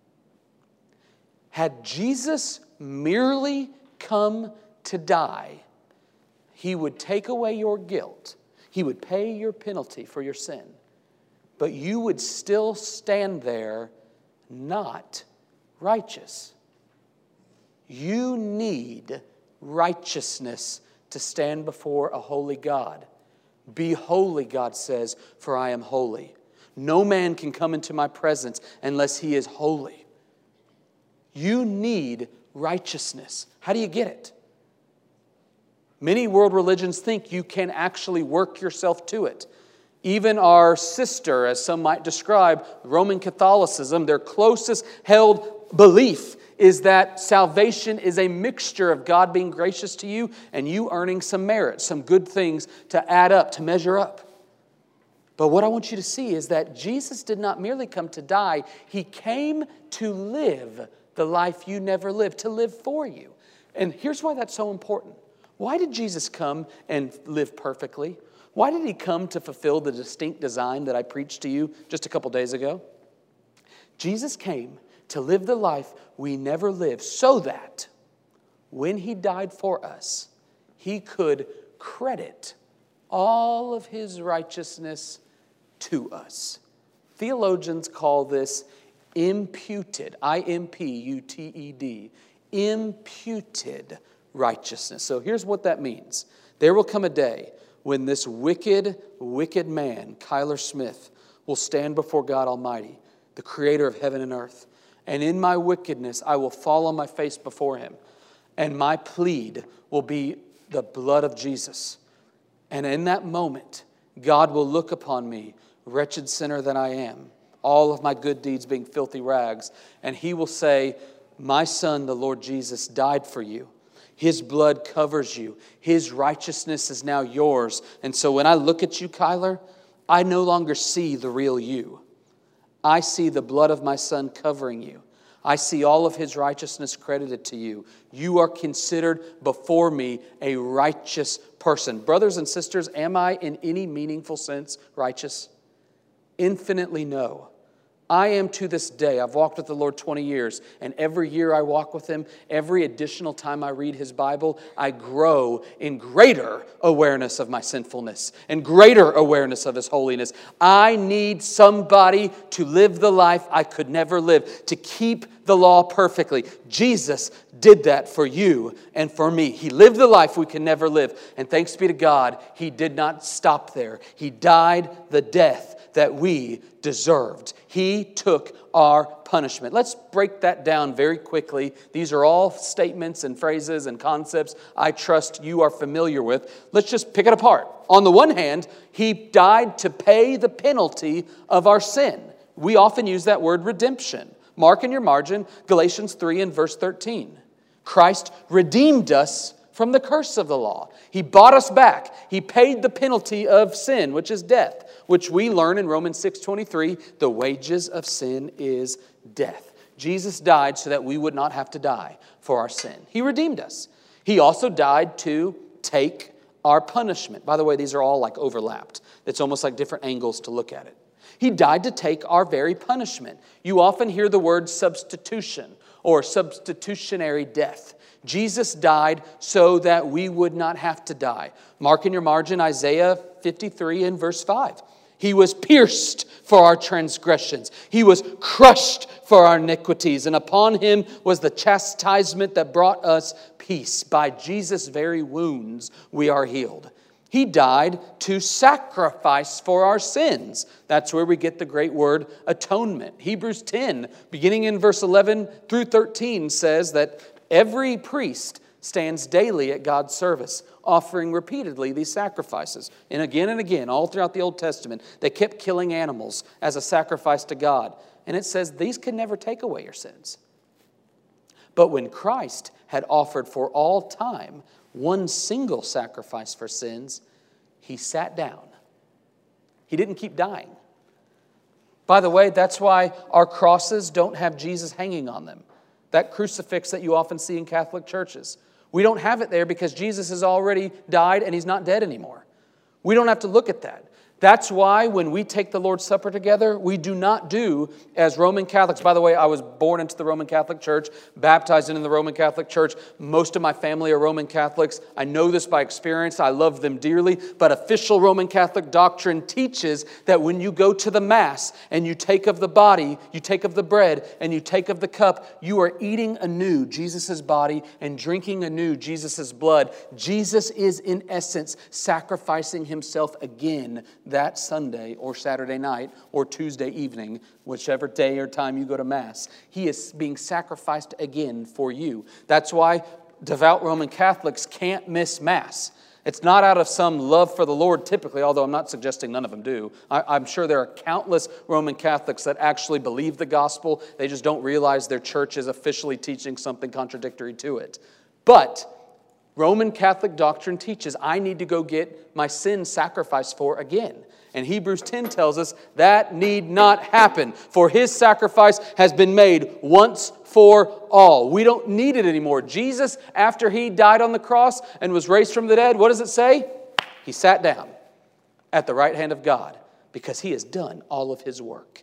Had Jesus merely come to die, he would take away your guilt. He would pay your penalty for your sin. But you would still stand there not righteous. You need righteousness to stand before a holy God. Be holy, God says, for I am holy. No man can come into my presence unless he is holy. You need righteousness. How do you get it? Many world religions think you can actually work yourself to it. Even our sister, as some might describe, Roman Catholicism, their closest held belief is that salvation is a mixture of God being gracious to you and you earning some merit, some good things to add up, to measure up. But what I want you to see is that Jesus did not merely come to die. He came to live the life you never lived, to live for you. And here's why that's so important. Why did Jesus come and live perfectly? Why did he come to fulfill the distinct design that I preached to you just a couple days ago? Jesus came to live the life we never lived so that when he died for us, he could credit all of his righteousness to us. Theologians call this imputed, I M P U T E D, imputed righteousness. So here's what that means. There will come a day when this wicked, wicked man, Kyler Smith, will stand before God Almighty, the creator of heaven and earth. And in my wickedness, I will fall on my face before him. And my plead will be the blood of Jesus. And in that moment, God will look upon me, wretched sinner that I am, all of my good deeds being filthy rags. And he will say, my son, the Lord Jesus, died for you. His blood covers you. His righteousness is now yours. And so when I look at you, Kyler, I no longer see the real you. I see the blood of my son covering you. I see all of his righteousness credited to you. You are considered before me a righteous person. Brothers and sisters, am I in any meaningful sense righteous? Infinitely no. I am to this day. I've walked with the Lord twenty years, and every year I walk with Him, every additional time I read His Bible, I grow in greater awareness of my sinfulness and greater awareness of His holiness. I need somebody to live the life I could never live, to keep the law perfectly. Jesus did that for you and for me. He lived the life we can never live, and thanks be to God, He did not stop there. He died the death that we deserved. He took our punishment. Let's break that down very quickly. These are all statements and phrases and concepts I trust you are familiar with. Let's just pick it apart. On the one hand, He died to pay the penalty of our sin. We often use that word redemption. Mark in your margin, Galatians three and verse thirteen. Christ redeemed us from the curse of the law. He bought us back. He paid the penalty of sin, which is death, which we learn in Romans six twenty-three, the wages of sin is death. Jesus died so that we would not have to die for our sin. He redeemed us. He also died to take our punishment. By the way, these are all like overlapped. It's almost like different angles to look at it. He died to take our very punishment. You often hear the word substitution or substitutionary death. Jesus died so that we would not have to die. Mark in your margin, Isaiah fifty-three and verse five. He was pierced for our transgressions. He was crushed for our iniquities. And upon Him was the chastisement that brought us peace. By Jesus' very wounds we are healed. He died to sacrifice for our sins. That's where we get the great word atonement. Hebrews ten, beginning in verse eleven through thirteen, says that every priest stands daily at God's service, offering repeatedly these sacrifices. And again and again, all throughout the Old Testament, they kept killing animals as a sacrifice to God. And it says these can never take away your sins. But when Christ had offered for all time one single sacrifice for sins, He sat down. He didn't keep dying. By the way, that's why our crosses don't have Jesus hanging on them. That crucifix that you often see in Catholic churches. We don't have it there because Jesus has already died and He's not dead anymore. We don't have to look at that. That's why when we take the Lord's Supper together, we do not do as Roman Catholics. By the way, I was born into the Roman Catholic Church, baptized into the Roman Catholic Church. Most of my family are Roman Catholics. I know this by experience. I love them dearly. But official Roman Catholic doctrine teaches that when you go to the Mass and you take of the body, you take of the bread, and you take of the cup, you are eating anew Jesus' body and drinking anew Jesus' blood. Jesus is in essence sacrificing Himself again that Sunday or Saturday night or Tuesday evening, whichever day or time you go to Mass. He is being sacrificed again for you. That's why devout Roman Catholics can't miss Mass. It's not out of some love for the Lord typically, although I'm not suggesting none of them do. I, I'm sure there are countless Roman Catholics that actually believe the gospel. They just don't realize their church is officially teaching something contradictory to it. But Roman Catholic doctrine teaches I need to go get my sin sacrificed for again. And Hebrews ten tells us that need not happen, for His sacrifice has been made once for all. We don't need it anymore. Jesus, after He died on the cross and was raised from the dead, what does it say? He sat down at the right hand of God because He has done all of His work.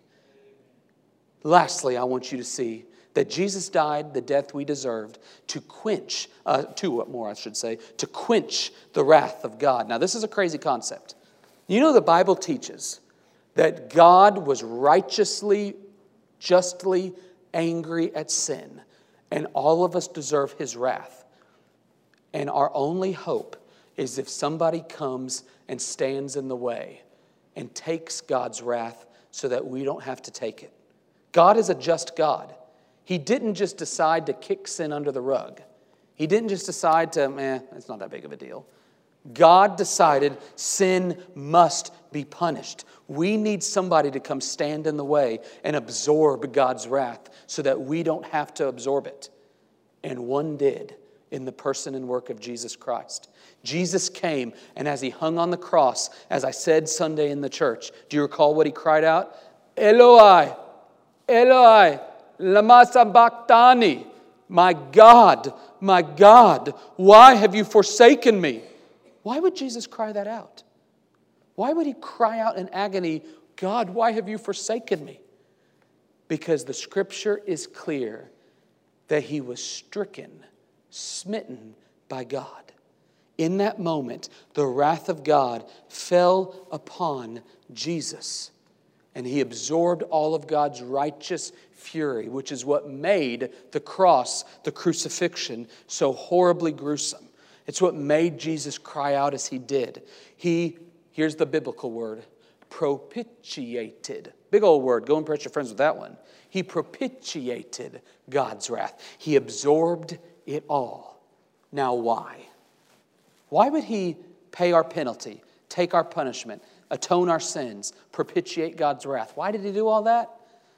Lastly, I want you to see that Jesus died the death we deserved to quench, uh, to what more I should say, to quench the wrath of God. Now this is a crazy concept. You know the Bible teaches that God was righteously, justly angry at sin, and all of us deserve His wrath. And our only hope is if somebody comes and stands in the way and takes God's wrath so that we don't have to take it. God is a just God. He didn't just decide to kick sin under the rug. He didn't just decide to, eh, it's not that big of a deal. God decided sin must be punished. We need somebody to come stand in the way and absorb God's wrath so that we don't have to absorb it. And one did in the person and work of Jesus Christ. Jesus came, and as He hung on the cross, as I said Sunday in the church, do you recall what He cried out? Eloi, Eloi, lama sabachthani, my God, my God, why have you forsaken me? Why would Jesus cry that out? Why would He cry out in agony, God, why have you forsaken me? Because the scripture is clear that he was stricken, smitten by God. In that moment, the wrath of God fell upon Jesus. And he absorbed all of God's righteous fury, which is what made the cross, the crucifixion, so horribly gruesome. It's what made Jesus cry out as he did. He, here's the biblical word, propitiated. Big old word. Go impress your friends with that one. He propitiated God's wrath. He absorbed it all. Now why? Why would he pay our penalty, take our punishment, atone our sins, propitiate God's wrath? Why did he do all that?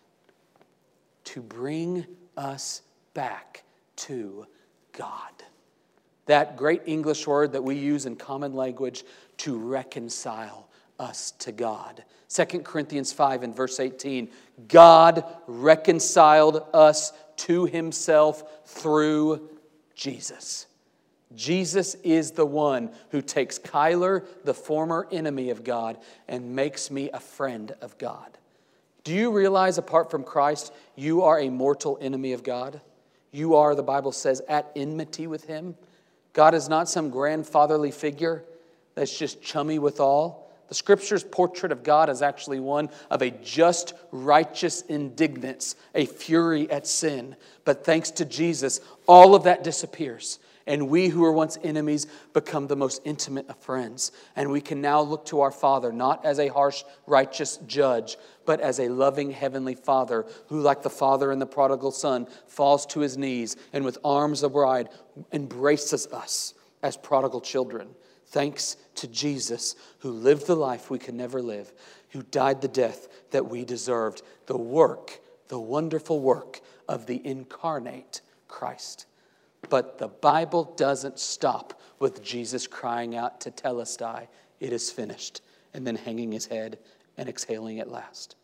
To bring us back to God. That great English word that we use in common language, to reconcile us to God. Second Corinthians five and verse eighteen, God reconciled us to himself through Jesus. Jesus is the one who takes Kyler, the former enemy of God, and makes me a friend of God. Do you realize apart from Christ, you are a mortal enemy of God? You are, the Bible says, at enmity with him. God is not some grandfatherly figure that's just chummy with all. The Scripture's portrait of God is actually one of a just, righteous indignance, a fury at sin. But thanks to Jesus, all of that disappears. And we who were once enemies become the most intimate of friends. And we can now look to our Father not as a harsh, righteous judge, but as a loving heavenly Father who, like the father in the prodigal son, falls to his knees and with arms wide embraces us as prodigal children. Thanks to Jesus, who lived the life we could never live, who died the death that we deserved. The work, the wonderful work of the incarnate Christ. But the Bible doesn't stop with Jesus crying out to Telestai, "It is finished," and then hanging his head and exhaling at last.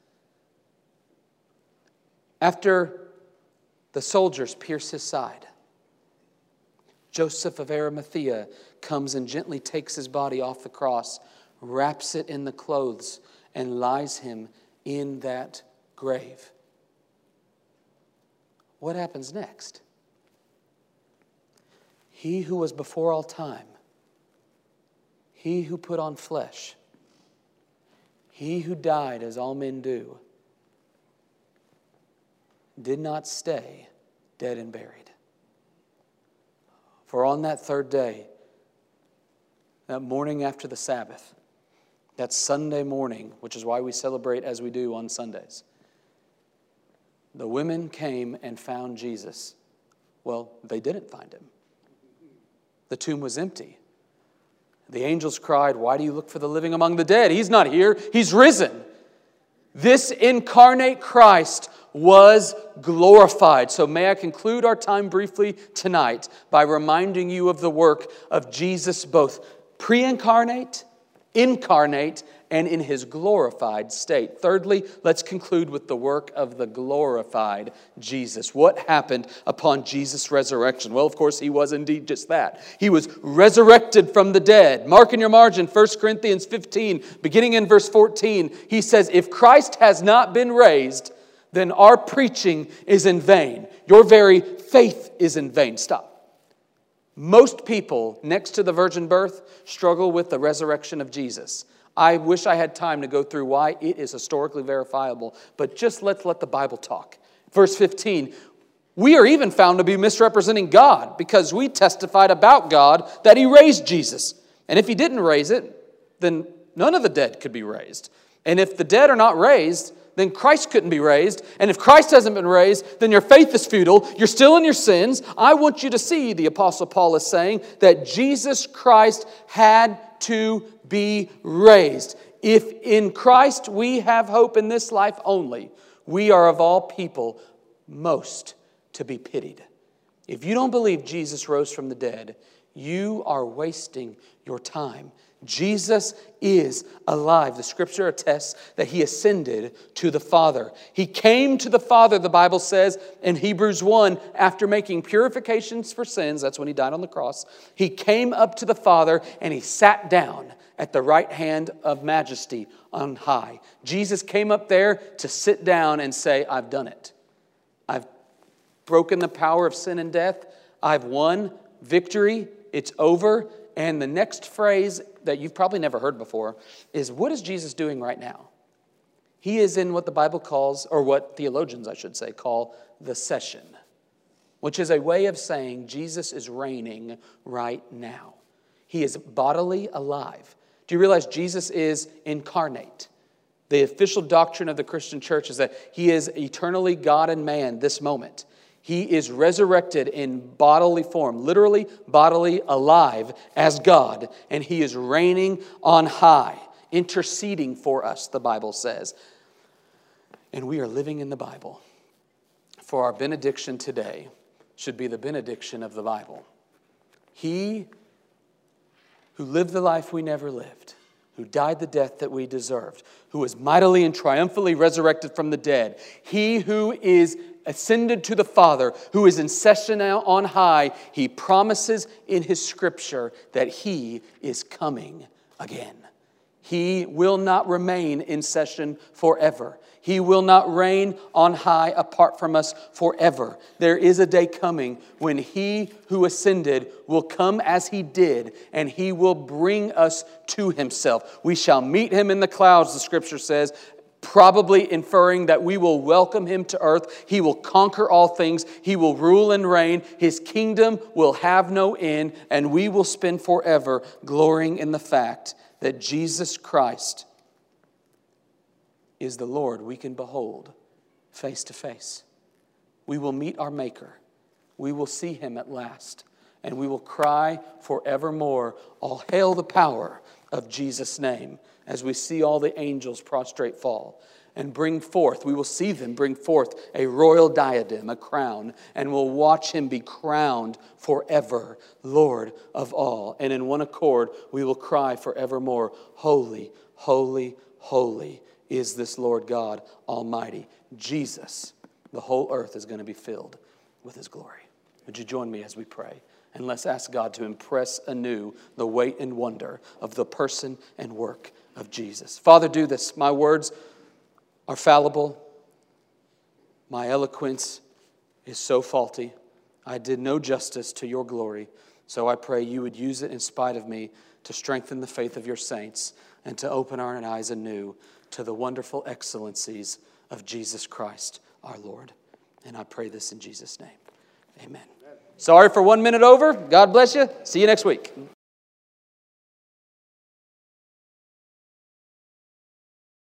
After the soldiers pierce his side, Joseph of Arimathea comes and gently takes his body off the cross, wraps it in the clothes, and lies him in that grave. What happens next? He who was before all time, he who put on flesh, he who died as all men do, did not stay dead and buried. For on that third day, that morning after the Sabbath, that Sunday morning, which is why we celebrate as we do on Sundays, the women came and found Jesus. Well, they didn't find him. The tomb was empty. The angels cried, "Why do you look for the living among the dead? He's not here. He's risen." This incarnate Christ was glorified. So may I conclude our time briefly tonight by reminding you of the work of Jesus, both pre-incarnate, incarnate, and in his glorified state. Thirdly, let's conclude with the work of the glorified Jesus. What happened upon Jesus' resurrection? Well, of course, he was indeed just that. He was resurrected from the dead. Mark in your margin, First Corinthians fifteen, beginning in verse fourteen, he says, "If Christ has not been raised, then our preaching is in vain. Your very faith is in vain." Stop. Most people, next to the virgin birth, struggle with the resurrection of Jesus. I wish I had time to go through why it is historically verifiable, but just let's let the Bible talk. Verse fifteen, we are even found to be misrepresenting God because we testified about God that he raised Jesus. And if he didn't raise it, then none of the dead could be raised. And if the dead are not raised, then Christ couldn't be raised. And if Christ hasn't been raised, then your faith is futile. You're still in your sins. I want you to see, the Apostle Paul is saying, that Jesus Christ had to be raised. If in Christ we have hope in this life only, we are of all people most to be pitied. If you don't believe Jesus rose from the dead, you are wasting your time. Jesus is alive. The Scripture attests that he ascended to the Father. He came to the Father, the Bible says in Hebrews one, after making purifications for sins. That's when he died on the cross. He came up to the Father and he sat down at the right hand of majesty on high. Jesus came up there to sit down and say, I've done it. I've broken the power of sin and death. I've won victory. It's over. And the next phrase that you've probably never heard before is, what is Jesus doing right now? He is in what the Bible calls, or what theologians, I should say, call the session, which is a way of saying Jesus is reigning right now. He is bodily alive. Do you realize Jesus is incarnate? The official doctrine of the Christian church is that He is eternally God and man this moment. He is resurrected in bodily form, literally bodily alive as God, and He is reigning on high, interceding for us, the Bible says. And we are living in the Bible. For our benediction today should be the benediction of the Bible. He who lived the life we never lived, who died the death that we deserved, who was mightily and triumphantly resurrected from the dead, He who is ascended to the Father, who is in session now on high, He promises in His Scripture that He is coming again. He will not remain in session forever. He will not reign on high apart from us forever. There is a day coming when He who ascended will come as He did, and He will bring us to Himself. We shall meet Him in the clouds, the Scripture says, probably inferring that we will welcome Him to earth. He will conquer all things. He will rule and reign. His kingdom will have no end, and we will spend forever glorying in the fact that Jesus Christ is the Lord we can behold face to face. We will meet our Maker. We will see Him at last. And we will cry forevermore, all hail the power of Jesus' name, as we see all the angels prostrate fall and bring forth, we will see them bring forth a royal diadem, a crown, and we'll watch Him be crowned forever, Lord of all. And in one accord, we will cry forevermore, holy, holy, holy is this Lord God Almighty. Jesus, the whole earth is going to be filled with His glory. Would you join me as we pray? And let's ask God to impress anew the weight and wonder of the person and work of Jesus. Father, do this. My words are fallible. My eloquence is so faulty. I did no justice to your glory. So I pray you would use it in spite of me to strengthen the faith of your saints and to open our eyes anew to the wonderful excellencies of Jesus Christ, our Lord. And I pray this in Jesus' name. Amen. Sorry for one minute over. God bless you. See you next week.